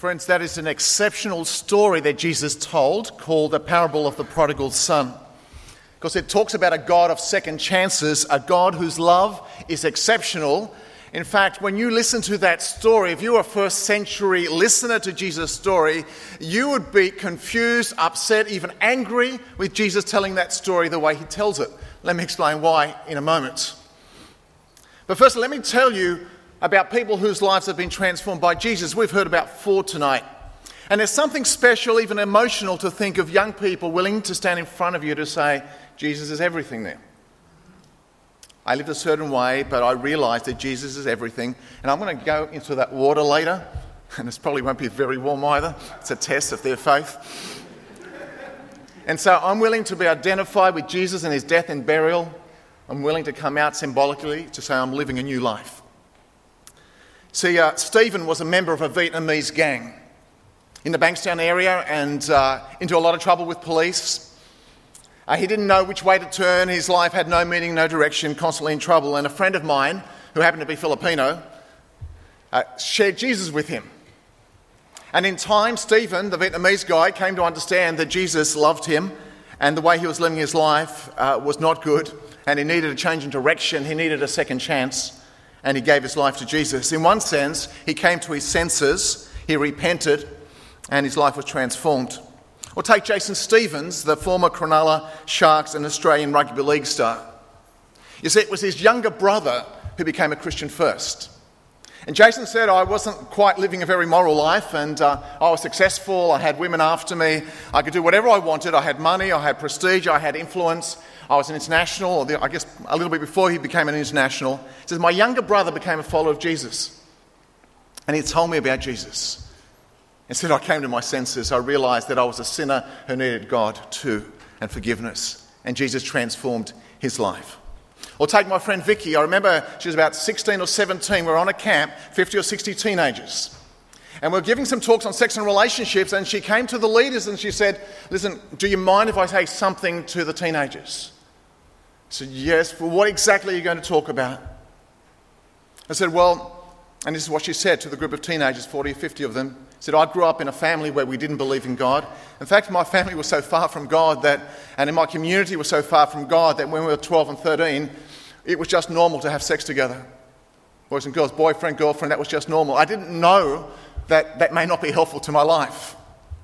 Friends, that is an exceptional story that Jesus told called the parable of the prodigal son. Because it talks about a God of second chances, a God whose love is exceptional. In fact, when you listen to that story, if you were a first century listener to Jesus' story, you would be confused, upset, even angry with Jesus telling that story the way he tells it. Let me explain why in a moment. But first, let me tell you about people whose lives have been transformed by Jesus. We've heard about 4 tonight. And there's something special, even emotional, to think of young people willing to stand in front of you to say, Jesus is everything now. I lived a certain way, but I realised that Jesus is everything. And I'm going to go into that water later. And this probably won't be very warm either. It's a test of their faith. And so I'm willing to be identified with Jesus and his death and burial. I'm willing to come out symbolically to say I'm living a new life. See, Stephen was a member of a Vietnamese gang in the Bankstown area and into a lot of trouble with police. He didn't know which way to turn. His life had no meaning, no direction, constantly in trouble. And a friend of mine, who happened to be Filipino, shared Jesus with him. And in time, Stephen, the Vietnamese guy, came to understand that Jesus loved him and the way he was living his life was not good, and he needed a change in direction. He needed a second chance. And he gave his life to Jesus. In one sense, he came to his senses, he repented, and his life was transformed. Or take Jason Stevens, the former Cronulla Sharks and Australian Rugby League star. You see, it was his younger brother who became a Christian first. And Jason said, I wasn't quite living a very moral life, and I was successful, I had women after me, I could do whatever I wanted, I had money, I had prestige, I had influence. I was an international, or I guess a little bit before he became an international. He says, my younger brother became a follower of Jesus. And he told me about Jesus. And said, I came to my senses. I realised that I was a sinner who needed God too, and forgiveness. And Jesus transformed his life. Or take my friend Vicky. I remember she was about 16 or 17. We were on a camp, 50 or 60 teenagers. And we were giving some talks on sex and relationships, and she came to the leaders and she said, listen, do you mind if I say something to the teenagers? I said, yes. Well, what exactly are you going to talk about? I said, well, and this is what she said to the group of teenagers, 40 or 50 of them. She said, I grew up in a family where we didn't believe in God. In fact, my family was so far from God and in my community was so far from God that when we were 12 and 13, it was just normal to have sex together. Boys and girls, boyfriend, girlfriend, that was just normal. I didn't know that may not be helpful to my life.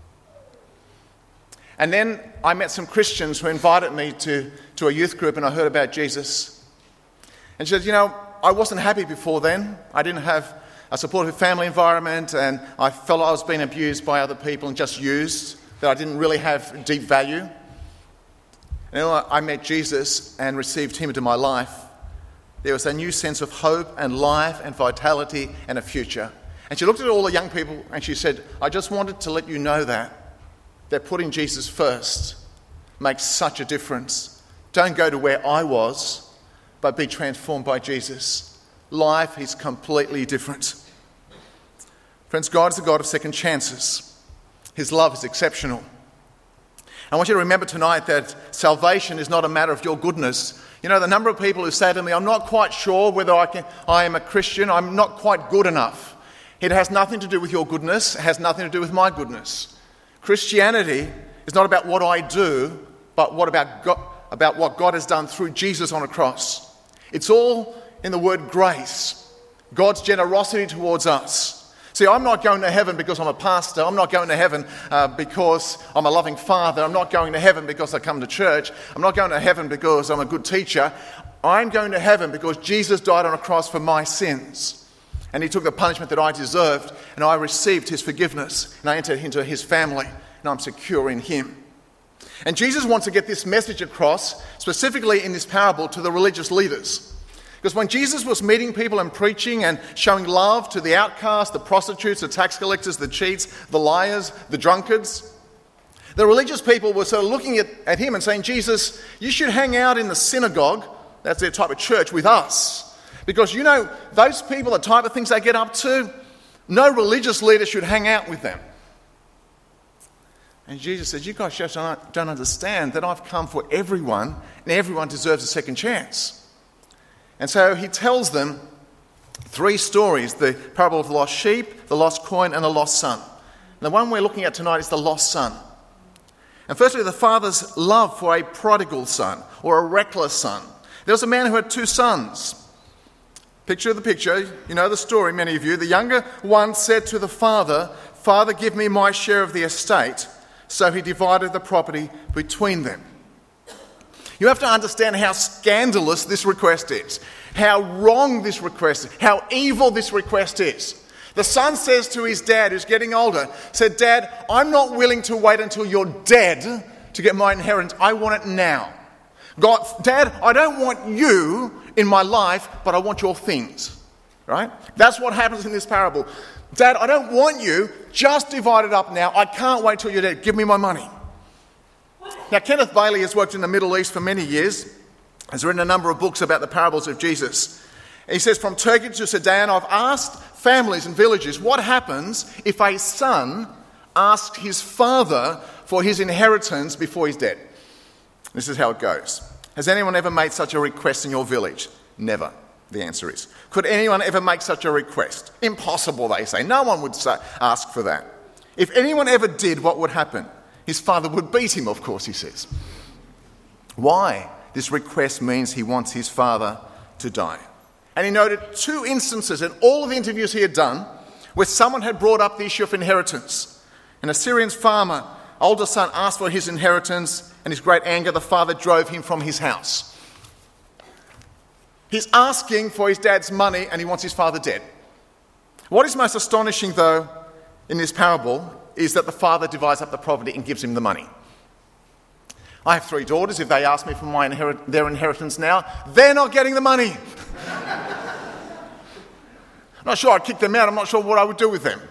And then I met some Christians who invited me to a youth group, and I heard about Jesus. And she said, I wasn't happy before then. I didn't have a supportive family environment, and I felt I was being abused by other people and just used, that I didn't really have deep value. And when I met Jesus and received him into my life, there was a new sense of hope and life and vitality and a future. And she looked at all the young people and she said, I just wanted to let you know that putting Jesus first makes such a difference. Don't go to where I was, but be transformed by Jesus. Life is completely different. Friends, God is a God of second chances. His love is exceptional. I want you to remember tonight that salvation is not a matter of your goodness. The number of people who say to me, I'm not quite sure whether I am a Christian, I'm not quite good enough. It has nothing to do with your goodness, it has nothing to do with my goodness. Christianity is not about what I do, but about what God has done through Jesus on a cross. It's all in the word grace, God's generosity towards us. See, I'm not going to heaven because I'm a pastor. I'm not going to heaven because I'm a loving father. I'm not going to heaven because I come to church. I'm not going to heaven because I'm a good teacher. I'm going to heaven because Jesus died on a cross for my sins. And he took the punishment that I deserved, and I received his forgiveness, and I entered into his family, and I'm secure in him. And Jesus wants to get this message across, specifically in this parable, to the religious leaders. Because when Jesus was meeting people and preaching and showing love to the outcasts, the prostitutes, the tax collectors, the cheats, the liars, the drunkards, the religious people were sort of looking at him and saying, Jesus, you should hang out in the synagogue, that's their type of church, with us. Because those people, the type of things they get up to, no religious leader should hang out with them. And Jesus said, you guys just don't understand that I've come for everyone, and everyone deserves a second chance. And so he tells them 3 stories, the parable of the lost sheep, the lost coin, and the lost son. The one we're looking at tonight is the lost son. And firstly, the father's love for a prodigal son or a reckless son. There was a man who had 2 sons. Picture the picture. You know the story, many of you. The younger one said to the father, "Father, give me my share of the estate." So he divided the property between them. You have to understand how scandalous this request is, how wrong this request is, how evil this request is. The son says to his dad, who's getting older, said, "Dad, I'm not willing to wait until you're dead to get my inheritance. I want it now. God, Dad, I don't want you in my life, but I want your things." Right? That's what happens in this parable. "Dad, I don't want you. Just divide it up now. I can't wait till you're dead. Give me my money." Now, Kenneth Bailey has worked in the Middle East for many years. Has written a number of books about the parables of Jesus. He says, from Turkey to Sudan, I've asked families and villages, what happens if a son asks his father for his inheritance before he's dead? This is how it goes. Has anyone ever made such a request in your village? Never, the answer is. Could anyone ever make such a request? Impossible, they say. No one would ask for that. If anyone ever did, what would happen? His father would beat him, of course, he says. Why? This request means he wants his father to die. And he noted 2 instances in all of the interviews he had done where someone had brought up the issue of inheritance. An Assyrian farmer, older son, asked for his inheritance, and his great anger, the father drove him from his house. He's asking for his dad's money and he wants his father dead. What is most astonishing, though, in this parable is that the father divides up the property and gives him the money. I have 3 daughters. If they ask me for their inheritance now, they're not getting the money. I'm not sure I'd kick them out. I'm not sure what I would do with them.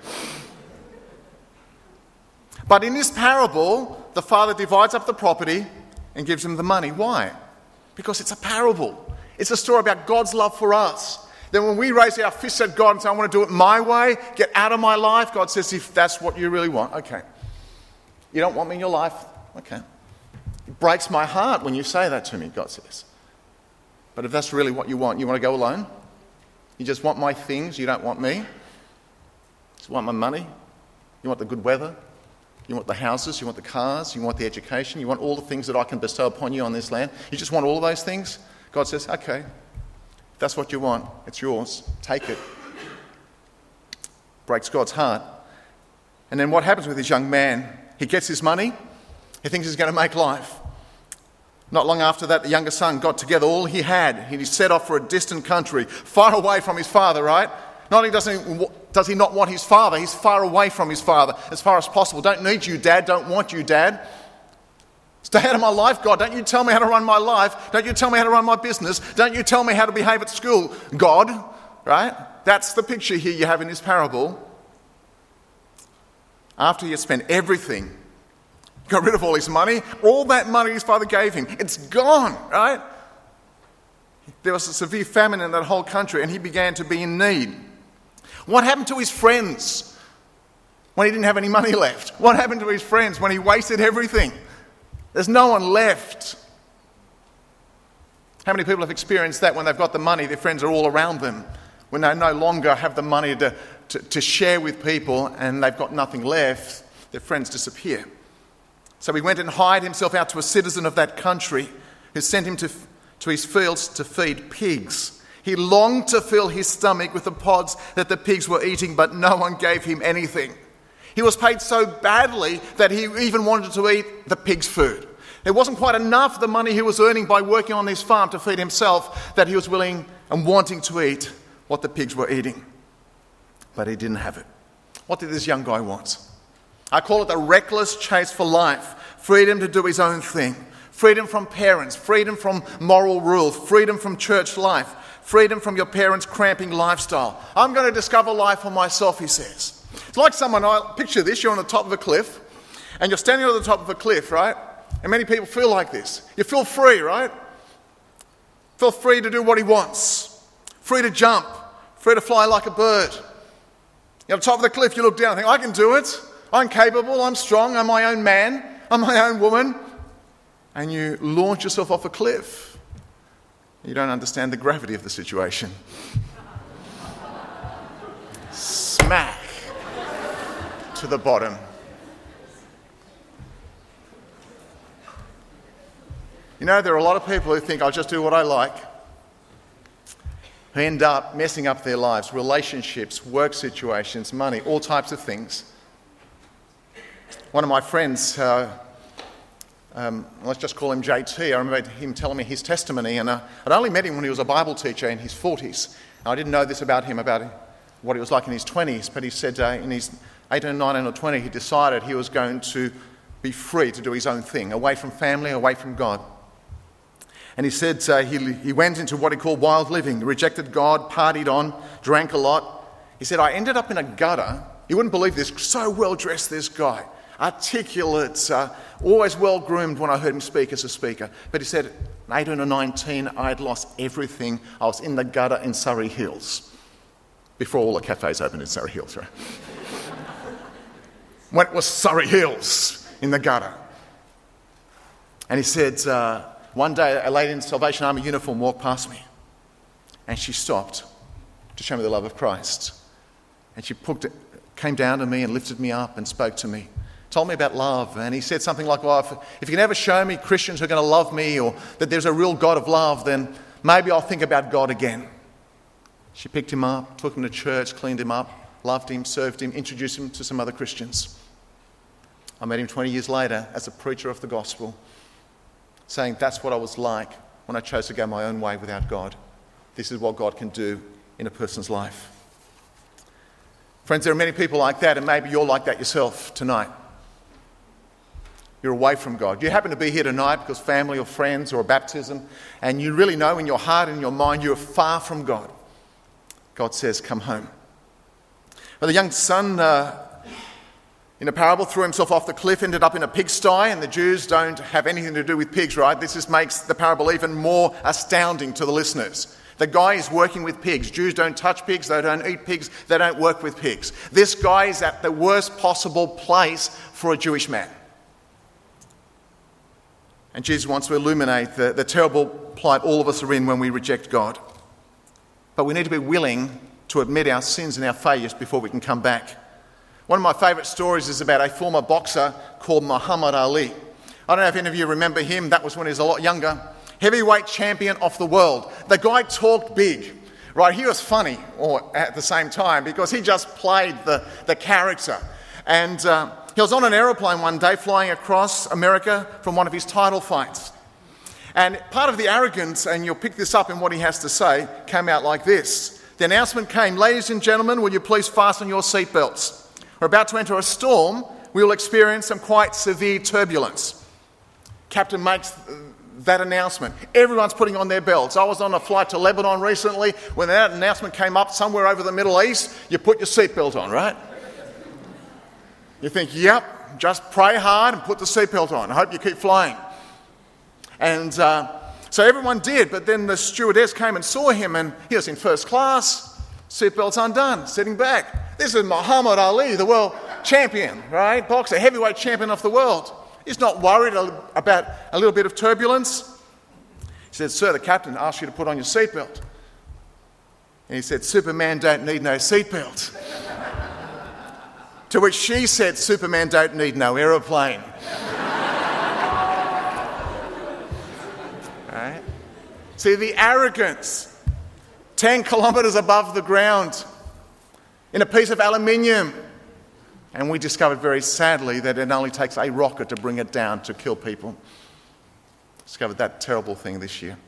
But in this parable, the father divides up the property and gives him the money. Why? Because it's a parable. It's a story about God's love for us. Then when we raise our fists at God and say, I want to do it my way, get out of my life, God says, if that's what you really want, okay. You don't want me in your life? Okay. It breaks my heart when you say that to me, God says. But if that's really what you want to go alone? You just want my things, you don't want me? You just want my money? You want the good weather? You want the houses, you want the cars, you want the education, you want all the things that I can bestow upon you on this land? You just want all of those things? God says, okay, if that's what you want, it's yours, take it. Breaks God's heart. And then what happens with this young man? He gets his money, he thinks he's going to make life. Not long after that, the younger son got together all he had. He set off for a distant country, far away from his father, right? Not only does he not want his father, he's far away from his father as far as possible. Don't need you, Dad. Don't want you, Dad. Stay out of my life, God. Don't you tell me how to run my life. Don't you tell me how to run my business. Don't you tell me how to behave at school, God. Right? That's the picture here you have in this parable. After he had spent everything, got rid of all his money, all that money his father gave him, it's gone, right? There was a severe famine in that whole country and he began to be in need. What happened to his friends when he didn't have any money left? What happened to his friends when he wasted everything? There's no one left. How many people have experienced that when they've got the money, their friends are all around them? When they no longer have the money to share with people and they've got nothing left, their friends disappear. So he went and hired himself out to a citizen of that country who sent him to his fields to feed pigs. He longed to fill his stomach with the pods that the pigs were eating, but no one gave him anything. He was paid so badly that he even wanted to eat the pig's food. It wasn't quite enough, the money he was earning by working on his farm to feed himself, that he was willing and wanting to eat what the pigs were eating. But he didn't have it. What did this young guy want? I call it the reckless chase for life. Freedom to do his own thing. Freedom from parents. Freedom from moral rule. Freedom from church life. Freedom from your parents' cramping lifestyle. I'm going to discover life for myself, he says. It's like someone, picture this, you're on the top of a cliff, and you're standing on the top of a cliff, right? And many people feel like this. You feel free, right? Feel free to do what he wants. Free to jump. Free to fly like a bird. You're on the top of the cliff, you look down and think, I can do it. I'm capable, I'm strong, I'm my own man, I'm my own woman. And you launch yourself off a cliff. You don't understand the gravity of the situation. Smack. to the bottom. You know, there are a lot of people who think, I'll just do what I like, who end up messing up their lives, relationships, work situations, money, all types of things. One of my friends, let's just call him JT, I remember him telling me his testimony, and I'd only met him when he was a Bible teacher in his 40s. I didn't know this about him, about what he was like in his 20s, but he said in his 18, 19 or 20, he decided he was going to be free to do his own thing, away from family, away from God. And he said he went into what he called wild living, rejected God, partied on, drank a lot. He said, I ended up in a gutter. You wouldn't believe this, so well-dressed, this guy. Articulate, always well-groomed when I heard him speak as a speaker. But he said, 18 or 19, I had lost everything. I was in the gutter in Surrey Hills. Before all the cafes opened in Surrey Hills, right? When it was Surrey Hills in the gutter. And he said, one day a lady in the Salvation Army uniform walked past me. And she stopped to show me the love of Christ. And she came down to me and lifted me up and spoke to me. Told me about love, and he said something like, well, if you can ever show me Christians who are going to love me, or that there's a real God of love, then maybe I'll think about God again. She picked him up, took him to church, cleaned him up, loved him, served him, introduced him to some other Christians. I met him 20 years later as a preacher of the gospel, saying that's what I was like when I chose to go my own way without God. This is what God can do in a person's life. Friends, there are many people like that, and maybe you're like that yourself tonight. You're away from God. You happen to be here tonight because family or friends or a baptism, and you really know in your heart and your mind you're far from God. God says, come home. Well, the young son in a parable threw himself off the cliff, ended up in a pigsty, and the Jews don't have anything to do with pigs, right? This just makes the parable even more astounding to the listeners. The guy is working with pigs. Jews don't touch pigs, they don't eat pigs, they don't work with pigs. This guy is at the worst possible place for a Jewish man. And Jesus wants to illuminate the terrible plight all of us are in when we reject God. But we need to be willing to admit our sins and our failures before we can come back. One of my favourite stories is about a former boxer called Muhammad Ali. I don't know if any of you remember him. That was when he was a lot younger. Heavyweight champion of the world. The guy talked big, right? He was funny at the same time because he just played the character. And he was on an aeroplane one day flying across America from one of his title fights. And part of the arrogance, and you'll pick this up in what he has to say, came out like this. The announcement came, ladies and gentlemen, will you please fasten your seatbelts? We're about to enter a storm. We will experience some quite severe turbulence. Captain makes that announcement. Everyone's putting on their belts. I was on a flight to Lebanon recently. When that announcement came up somewhere over the Middle East, you put your seatbelt on, right? You think, yep, just pray hard and put the seatbelt on. I hope you keep flying. And so everyone did, but then the stewardess came and saw him, and he was in first class, seatbelt's undone, sitting back. This is Muhammad Ali, the world champion, right? Boxer, heavyweight champion of the world. He's not worried about a little bit of turbulence. He said, sir, the captain asked you to put on your seatbelt. And he said, Superman don't need no seatbelt. To which she said, Superman don't need no aeroplane. Right? See, the arrogance, 10 kilometres above the ground, in a piece of aluminium. And we discovered very sadly that it only takes a rocket to bring it down to kill people. Discovered that terrible thing this year.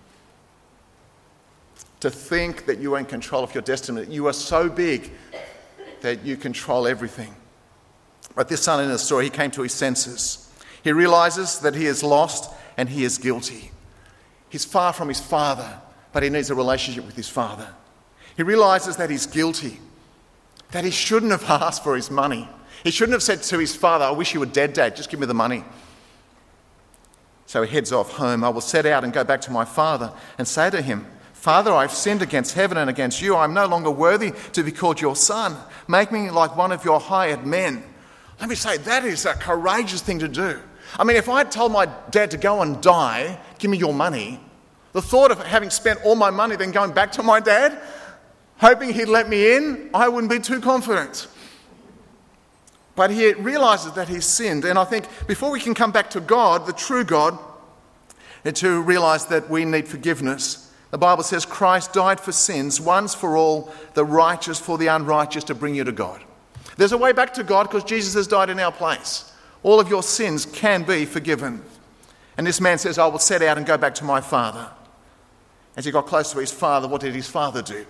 To think that you are in control of your destiny, that you are so big that you control everything. But this son in the story, he came to his senses. He realises that he is lost and he is guilty. He's far from his father, but he needs a relationship with his father. He realises that he's guilty, that he shouldn't have asked for his money. He shouldn't have said to his father, I wish you were dead, Dad, just give me the money. So he heads off home. I will set out and go back to my father and say to him, Father, I've sinned against heaven and against you. I'm no longer worthy to be called your son. Make me like one of your hired men. Let me say, that is a courageous thing to do. I mean, if I had told my dad to go and die, give me your money, the thought of having spent all my money then going back to my dad, hoping he'd let me in, I wouldn't be too confident. But he realizes that he's sinned. And I think before we can come back to God, the true God, and to realize that we need forgiveness, the Bible says Christ died for sins once for all, the righteous for the unrighteous, to bring you to God. There's a way back to God because Jesus has died in our place. All of your sins can be forgiven. And this man says, I will set out and go back to my father. As he got close to his father, what did his father do?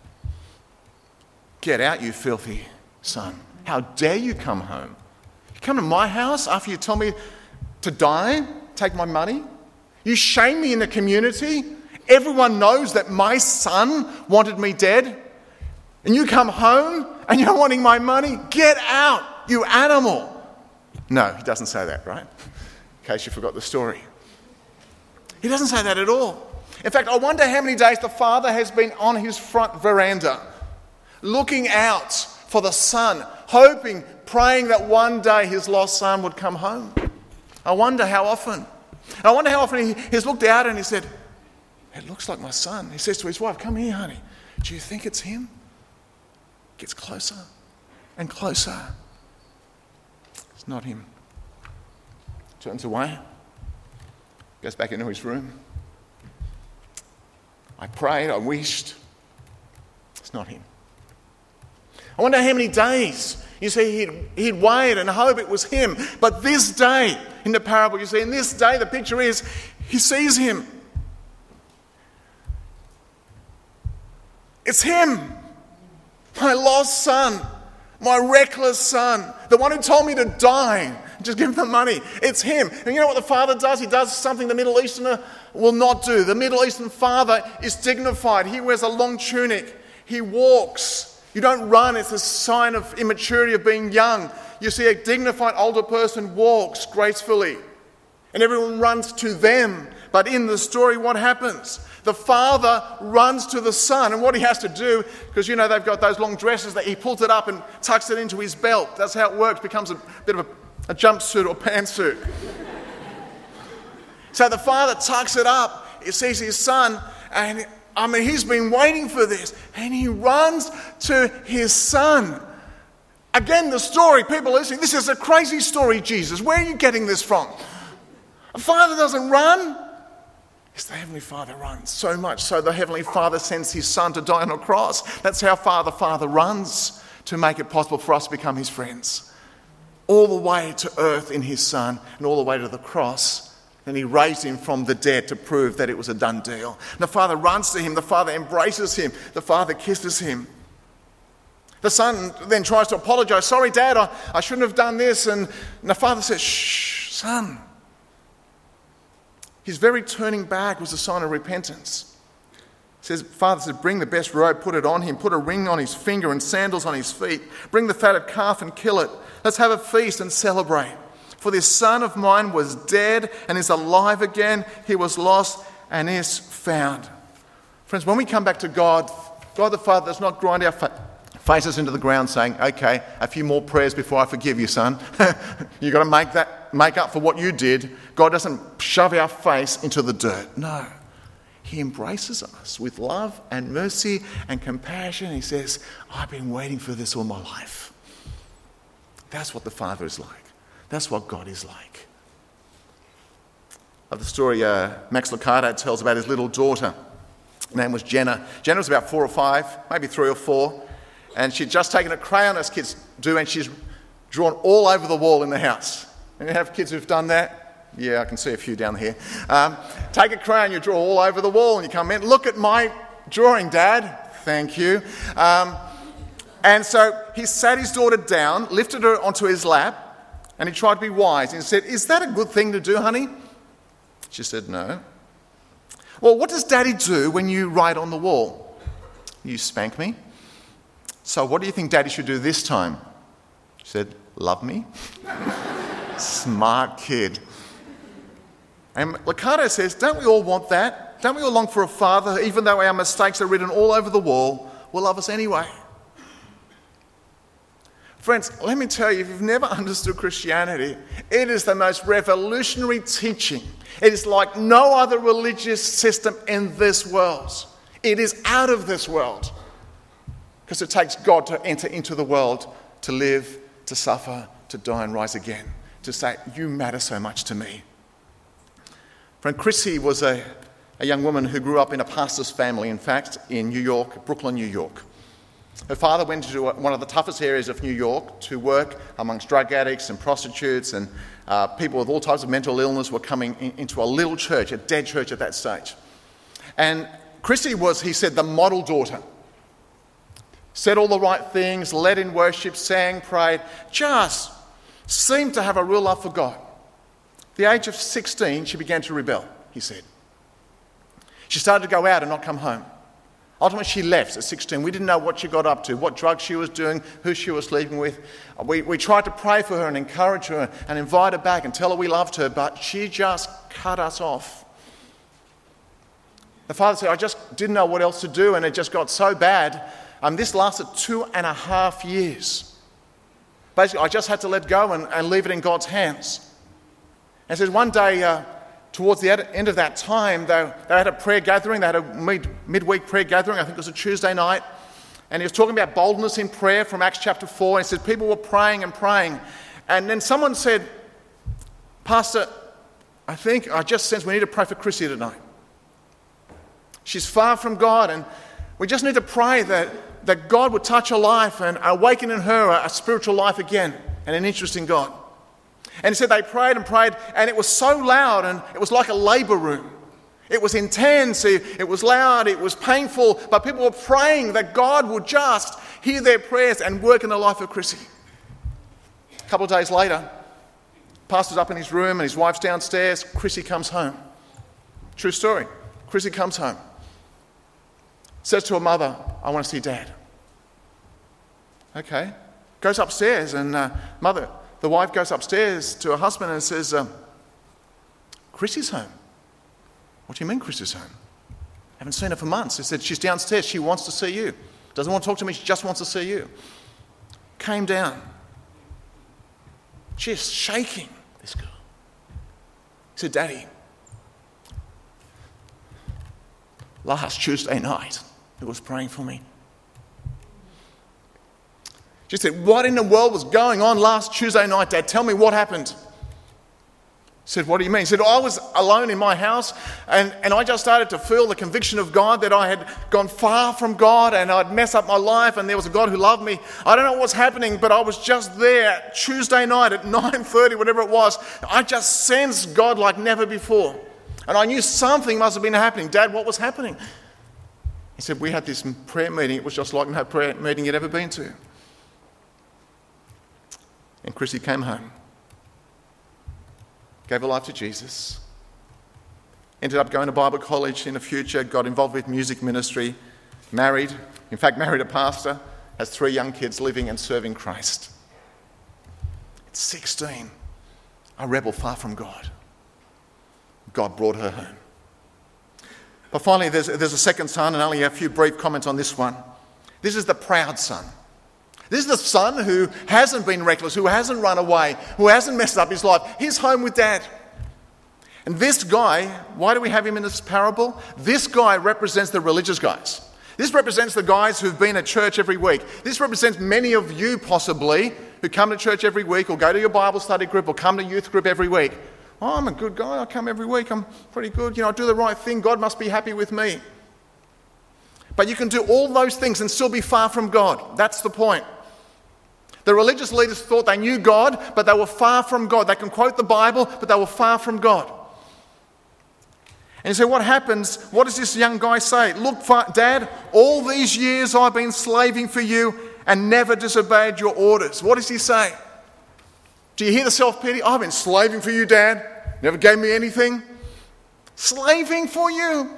Get out, you filthy son. How dare you come home? You come to my house after you tell me to die, take my money? You shame me in the community? Everyone knows that my son wanted me dead. And you come home and you're wanting my money? Get out, you animal. No, he doesn't say that, right? In case you forgot the story. He doesn't say that at all. In fact, I wonder how many days the father has been on his front veranda, looking out for the son, hoping, praying that one day his lost son would come home. I wonder how often. I wonder how often he's looked out and he said, it looks like my son. He says to his wife, come here, honey. Do you think it's him? Gets closer and closer. It's not him. Turns away. Goes back into his room. I prayed, I wished. It's not him. I wonder how many days, you see, he'd wait and hope it was him. But this day, in the parable, you see, in this day, the picture is, he sees him. It's him. My lost son. My reckless son. The one who told me to die. Just give him the money. It's him. And you know what the father does? He does something the Middle Easterner will not do. The Middle Eastern father is dignified. He wears a long tunic. He walks. You don't run. It's a sign of immaturity, of being young. You see a dignified older person walks gracefully. And everyone runs to them. But in the story, what happens? The father runs to the son. And what he has to do, because you know they've got those long dresses, that he pulls it up and tucks it into his belt. That's how it works. Becomes a bit of a jumpsuit or pantsuit. So the father tucks it up. He sees his son, and he's been waiting for this. And he runs to his son. Again, the story, people are listening, this is a crazy story, Jesus. Where are you getting this from? A father doesn't run. Yes, the Heavenly Father runs. So much so the Heavenly Father sends his Son to die on a cross. That's how far the Father runs to make it possible for us to become his friends. All the way to earth in his Son and all the way to the cross. And he raised him from the dead to prove that it was a done deal. And the Father runs to him. The Father embraces him. The Father kisses him. The Son then tries to apologize. Sorry, Dad, I shouldn't have done this. And the Father says, shh, Son. His very turning back was a sign of repentance. Father said, bring the best robe, put it on him, put a ring on his finger and sandals on his feet. Bring the fatted calf and kill it. Let's have a feast and celebrate. For this son of mine was dead and is alive again. He was lost and is found. Friends, when we come back to God, God the Father does not grind our faces into the ground saying, okay, a few more prayers before I forgive you, son. You've got to make up for what you did. God doesn't shove our face into the dirt. No. He embraces us with love and mercy and compassion. He says, I've been waiting for this all my life. That's what the Father is like. That's what God is like. Of the story Max Lucado tells about his little daughter. Her name was Jenna. Jenna was about 4 or 5, maybe 3 or 4. And she'd just taken a crayon, as kids do, and she's drawn all over the wall in the house. And you have kids who've done that? Yeah, I can see a few down here. Take a crayon, you draw all over the wall, and you come in, look at my drawing, Dad. Thank you. And so he sat his daughter down, lifted her onto his lap, and he tried to be wise. And he said, is that a good thing to do, honey? She said, no. Well, what does Daddy do when you write on the wall? You spank me. So what do you think Daddy should do this time? She said, love me. Smart kid. And Lucado says, don't we all want that? Don't we all long for a father, even though our mistakes are written all over the wall, will love us anyway? Friends, let me tell you, if you've never understood Christianity, it is the most revolutionary teaching. It is like no other religious system in this world. It is out of this world. Because it takes God to enter into the world, to live, to suffer, to die and rise again, to say, you matter so much to me. Friend, Chrissy was a young woman who grew up in a pastor's family, in fact, in New York, Brooklyn, New York. Her father went to one of the toughest areas of New York to work amongst drug addicts and prostitutes, and people with all types of mental illness were coming into a little church, a dead church at that stage. And Chrissy was, he said, the model daughter. Said all the right things, led in worship, sang, prayed, just seemed to have a real love for God. At the age of 16, she began to rebel, he said. She started to go out and not come home. Ultimately, she left at 16. We didn't know what she got up to, what drugs she was doing, who she was sleeping with. We tried to pray for her and encourage her and invite her back and tell her we loved her, but she just cut us off. The father said, I just didn't know what else to do, and it just got so bad. This lasted 2.5 years. Basically, I just had to let go and leave it in God's hands. And says one day, towards the end of that time, they had a prayer gathering. They had a midweek prayer gathering. I think it was a Tuesday night. And he was talking about boldness in prayer from Acts chapter 4. And he said people were praying and praying. And then someone said, Pastor, I just sense we need to pray for Chrissy tonight. She's far from God, and we just need to pray that God would touch her life and awaken in her a spiritual life again and an interest in God. And he said they prayed and prayed, and it was so loud, and it was like a labour room. It was intense, it was loud, it was painful, but people were praying that God would just hear their prayers and work in the life of Chrissy. A couple of days later, pastor's up in his room and his wife's downstairs. Chrissy comes home. True story. Chrissy comes home. Says to her mother, I want to see Dad. Okay. Goes upstairs, and the wife goes upstairs to her husband and says, Chrissy's home. What do you mean Chrissy's home? Haven't seen her for months. He said, she's downstairs. She wants to see you. Doesn't want to talk to me. She just wants to see you. Came down. Just shaking, this girl. He said, Daddy, last Tuesday night, who was praying for me. She said, what in the world was going on last Tuesday night, Dad? Tell me what happened. He said, what do you mean? He said, I was alone in my house, and I just started to feel the conviction of God that I had gone far from God and I'd messed up my life, and there was a God who loved me. I don't know what's happening, but I was just there Tuesday night at 9:30, whatever it was. I just sensed God like never before. And I knew something must have been happening. Dad, what was happening? He said, we had this prayer meeting. It was just like no prayer meeting you'd ever been to. And Chrissy came home, gave her life to Jesus, ended up going to Bible college in the future, got involved with music ministry, married a pastor, has 3 young kids living and serving Christ. At 16, a rebel far from God. God brought her home. But finally, there's a second son, and only a few brief comments on this one. This is the proud son. This is the son who hasn't been reckless, who hasn't run away, who hasn't messed up his life. He's home with Dad. And this guy, why do we have him in this parable? This guy represents the religious guys. This represents the guys who've been at church every week. This represents many of you possibly who come to church every week or go to your Bible study group or come to youth group every week. Oh, I'm a good guy. I come every week. I'm pretty good. I do the right thing. God must be happy with me. But you can do all those things and still be far from God. That's the point. The religious leaders thought they knew God, but they were far from God. They can quote the Bible, but they were far from God. And you say, what happens? What does this young guy say? Look, Dad, all these years I've been slaving for you and never disobeyed your orders. What does he say? Do you hear the self-pity? I've been slaving for you, Dad. Never gave me anything. Slaving for you.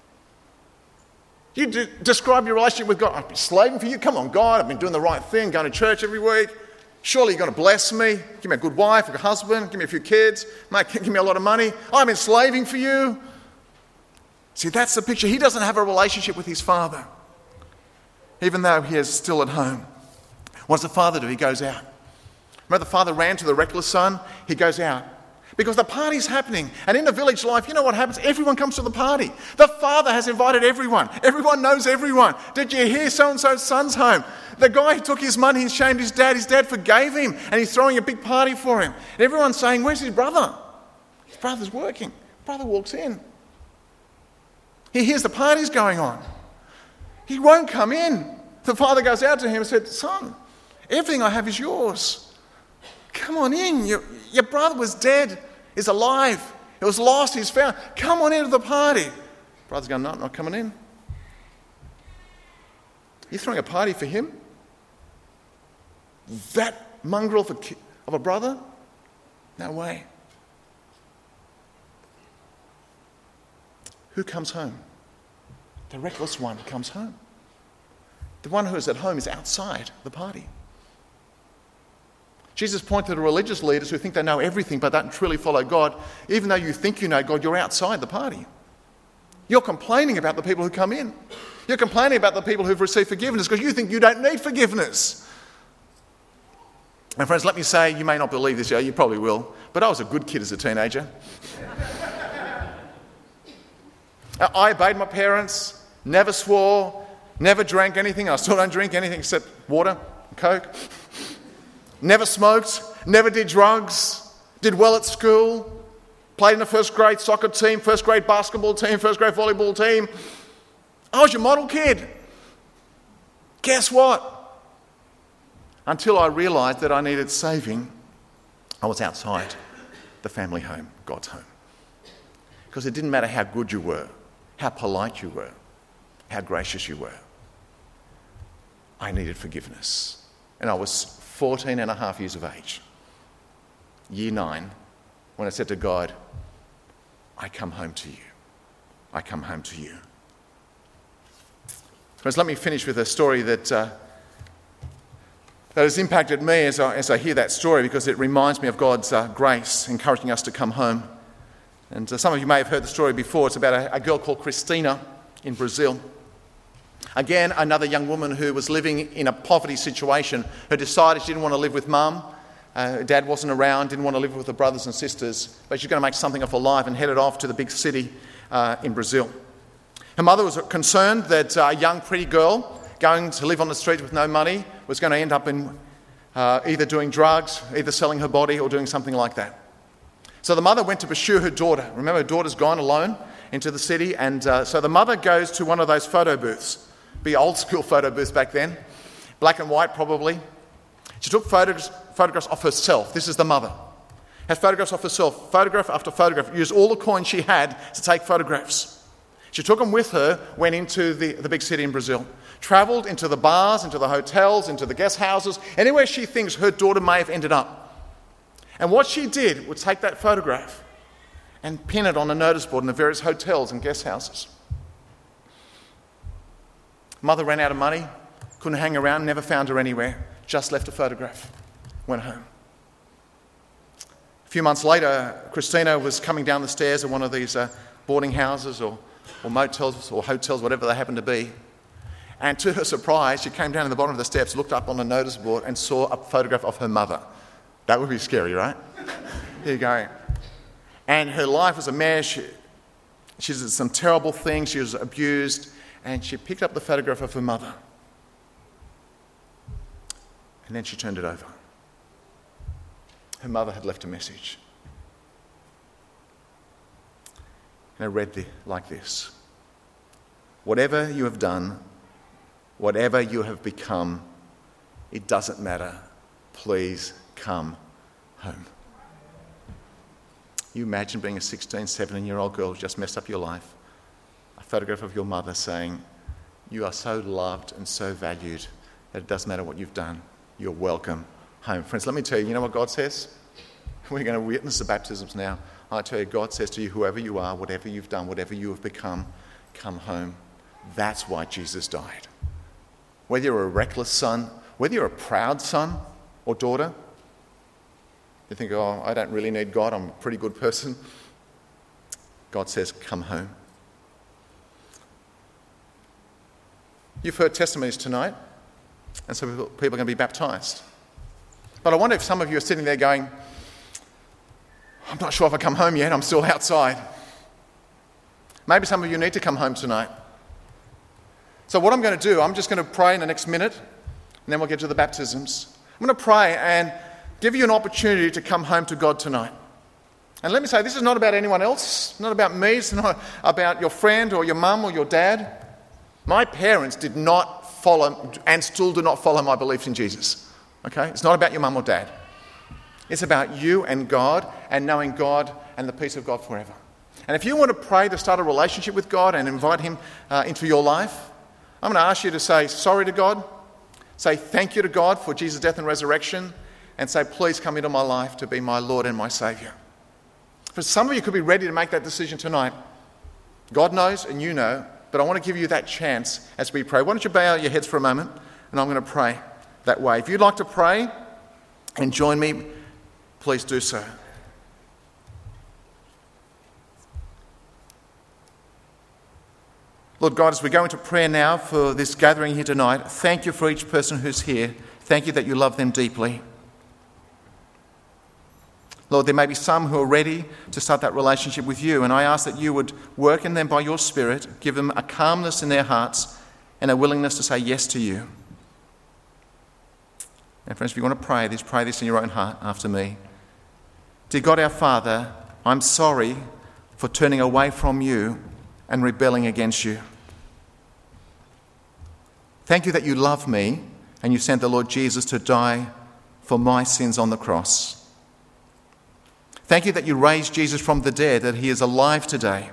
You describe your relationship with God. I've been slaving for you. Come on, God. I've been doing the right thing, going to church every week. Surely you're going to bless me. Give me a good wife, a good husband. Give me a few kids. Mate, give me a lot of money. I've been slaving for you. See, that's the picture. He doesn't have a relationship with his father, even though he is still at home. What does the father do? He goes out. Remember, the father ran to the reckless son? He goes out. Because the party's happening. And in the village life, you know what happens? Everyone comes to the party. The father has invited everyone. Everyone knows everyone. Did you hear so-and-so's son's home? The guy who took his money and shamed his dad forgave him. And he's throwing a big party for him. And everyone's saying, where's his brother? His brother's working. Brother walks in. He hears the party's going on. He won't come in. The father goes out to him and said, son, everything I have is yours. Come on in. Your brother was dead, is alive. He was lost, he's found. Come on into the party. Brother's going, no, not coming in. You're throwing a party for him? That mongrel of a brother? No way. Who comes home? The reckless one comes home. The one who is at home is outside the party. Jesus pointed to the religious leaders who think they know everything but don't truly follow God. Even though you think you know God, you're outside the party. You're complaining about the people who come in. You're complaining about the people who've received forgiveness because you think you don't need forgiveness. And friends, let me say, you may not believe this, you probably will, but I was a good kid as a teenager. I obeyed my parents, never swore, never drank anything. I still don't drink anything except water and Coke. Never smoked, never did drugs, did well at school, played in the first grade soccer team, first grade basketball team, first grade volleyball team. I was your model kid. Guess what? Until I realised that I needed saving, I was outside the family home, God's home. Because it didn't matter how good you were, how polite you were, how gracious you were. I needed forgiveness. And I was 14 and a half years of age, year 9, when I said to God, I come home to you. I come home to you. Friends, let me finish with a story that has impacted me as I hear that story, because it reminds me of God's grace, encouraging us to come home. And some of you may have heard the story before. It's about a girl called Christina in Brazil. Again, another young woman who was living in a poverty situation, who decided she didn't want to live with mum. Dad wasn't around, didn't want to live with her brothers and sisters, but she's going to make something of her life and headed off to the big city in Brazil. Her mother was concerned that a young, pretty girl going to live on the streets with no money was going to end up in either doing drugs, either selling her body or doing something like that. So the mother went to pursue her daughter. Remember, her daughter's gone alone into the city, and so the mother goes to one of those photo booths. Be old school photo booths back then, black and white probably. She took photographs of herself. This is the mother. Had photographs of herself, photograph after photograph, used all the coins she had to take photographs. She took them with her, went into the big city in Brazil, travelled into the bars, into the hotels, into the guest houses, anywhere she thinks her daughter may have ended up. And what she did was take that photograph and pin it on a notice board in the various hotels and guest houses. Mother ran out of money, couldn't hang around, never found her anywhere, just left a photograph, went home. A few months later, Christina was coming down the stairs of one of these boarding houses or motels or hotels, whatever they happened to be. And to her surprise, she came down to the bottom of the steps, looked up on the notice board and saw a photograph of her mother. That would be scary, right? Here you go. And her life was a mess. She did some terrible things. She was abused. And she picked up the photograph of her mother. And then she turned it over. Her mother had left a message. And I read like this. Whatever you have done, whatever you have become, it doesn't matter. Please come home. You imagine being a 16, 17-year-old girl who just messed up your life. A photograph of your mother saying, you are so loved and so valued that it doesn't matter what you've done. You're welcome home. Friends, let me tell you, you know what God says? We're going to witness the baptisms now. I tell you, God says to you, whoever you are, whatever you've done, whatever you have become, come home. That's why Jesus died. Whether you're a reckless son, whether you're a proud son or daughter, you think, oh, I don't really need God, I'm a pretty good person. God says, come home. You've heard testimonies tonight, and so people are going to be baptised. But I wonder if some of you are sitting there going, I'm not sure if I come home yet, I'm still outside. Maybe some of you need to come home tonight. So what I'm going to do, I'm just going to pray in the next minute, and then we'll get to the baptisms. I'm going to pray and give you an opportunity to come home to God tonight. And let me say, this is not about anyone else, not about me, it's not about your friend or your mum or your dad. My parents did not follow, and still do not follow, my beliefs in Jesus. Okay? It's not about your mum or dad. It's about you and God and knowing God and the peace of God forever. And if you want to pray to start a relationship with God and invite him into your life, I'm going to ask you to say sorry to God, say thank you to God for Jesus' death and resurrection, and say, please come into my life to be my Lord and my Saviour. For some of you could be ready to make that decision tonight. God knows and you know, but I want to give you that chance as we pray. Why don't you bow your heads for a moment, and I'm going to pray that way. If you'd like to pray and join me, please do so. Lord God, as we go into prayer now for this gathering here tonight, thank you for each person who's here. Thank you that you love them deeply. Lord, there may be some who are ready to start that relationship with you, and I ask that you would work in them by your Spirit, give them a calmness in their hearts and a willingness to say yes to you. And friends, if you want to pray this in your own heart after me. Dear God, our Father, I'm sorry for turning away from you and rebelling against you. Thank you that you love me and you sent the Lord Jesus to die for my sins on the cross. Thank you that you raised Jesus from the dead, that he is alive today.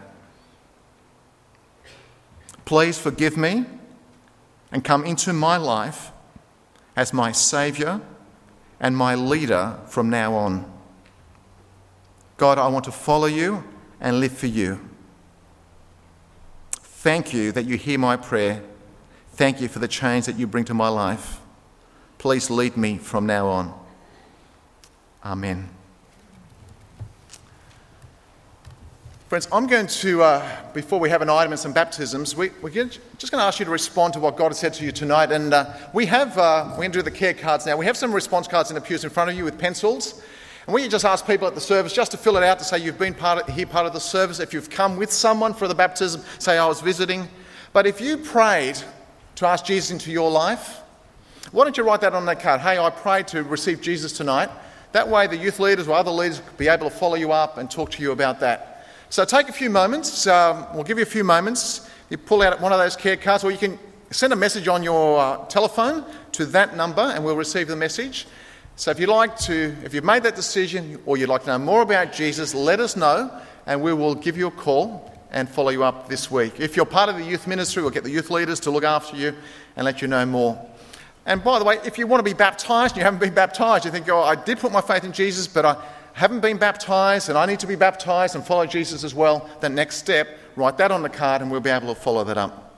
Please forgive me and come into my life as my Saviour and my leader from now on. God, I want to follow you and live for you. Thank you that you hear my prayer. Thank you for the change that you bring to my life. Please lead me from now on. Amen. Friends, I'm going to, before we have an item and some baptisms, we're just going to ask you to respond to what God has said to you tonight. And we're going to do the care cards now. We have some response cards in the pews in front of you with pencils. And we just ask people at the service just to fill it out to say you've been part of the service. If you've come with someone for the baptism, say I was visiting. But if you prayed to ask Jesus into your life, why don't you write that on that card? Hey, I prayed to receive Jesus tonight. That way the youth leaders or other leaders will be able to follow you up and talk to you about that. So take a few moments. We'll give you a few moments. You pull out one of those care cards, or you can send a message on your telephone to that number and we'll receive the message. So if you've made that decision or you'd like to know more about Jesus, let us know and we will give you a call and follow you up this week. If you're part of the youth ministry, we'll get the youth leaders to look after you and let you know more. And by the way, if you want to be baptised and you haven't been baptised, you think, oh, I did put my faith in Jesus, but I haven't been baptised and I need to be baptised and follow Jesus as well, that next step, write that on the card and we'll be able to follow that up.